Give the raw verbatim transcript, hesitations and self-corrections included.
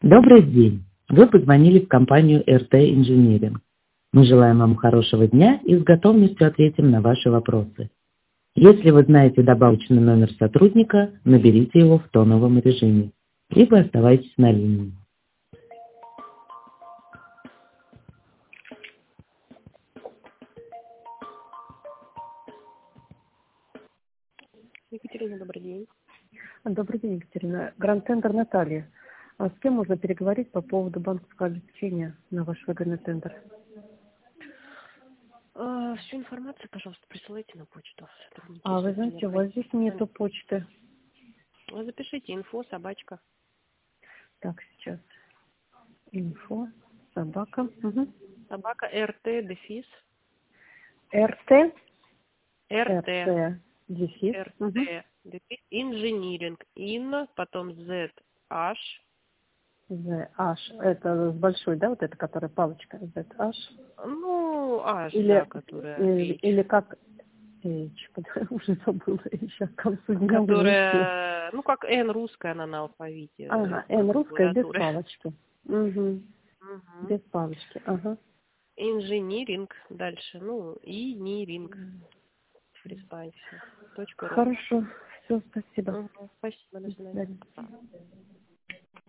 Добрый день! Вы позвонили в компанию эр тэ Engineering. Мы желаем вам хорошего дня и с готовностью ответим на ваши вопросы. Если вы знаете добавочный номер сотрудника, наберите его в тоновом режиме, либо оставайтесь на линии. Екатерина, добрый день. Добрый день, Екатерина. Гранд-центр Наталья. А с кем можно переговорить по поводу банковского обеспечения на ваш выгодный тендер? А, всю информацию, пожалуйста, присылайте на почту. А вы знаете, у вас здесь нету почты. Вы запишите инфо, собачка. Так, сейчас. Инфо, собака. Угу. Собака РТ, дефис. РТ. РТ. РТ. Дефис. РТ, Угу. дефис. Инжиниринг. Ин, потом Z, H. Z, H. Это с большой, да, вот это, которая палочка. Z, H. Ну, H, Или, да, которая или, H. или как H, уже забыла еще к концу дня. Которая, ну, как N русская она на алфавите. Ага, N русская без палочки. Угу. Угу. Без палочки, ага. Инжиниринг дальше, ну, и ниринг. Респансия. Точка ру. Хорошо, все, спасибо. Угу. Спасибо, до До свидания. свидания.